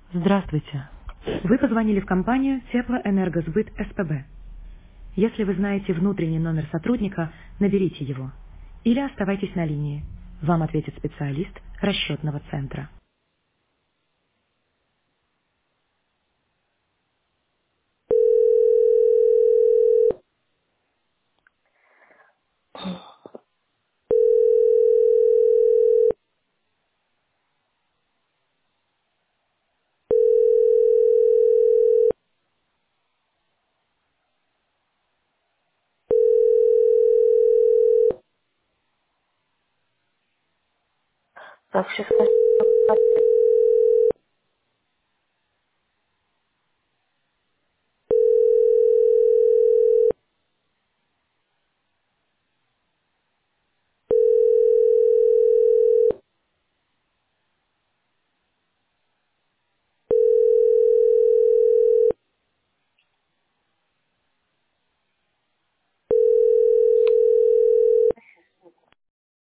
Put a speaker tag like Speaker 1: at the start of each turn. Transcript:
Speaker 1: Здравствуйте. Вы позвонили в компанию Теплоэнергосбыт СПБ. Если вы знаете внутренний номер сотрудника, наберите его. Или оставайтесь на линии. Вам ответит специалист расчетного центра.
Speaker 2: Так, сейчас.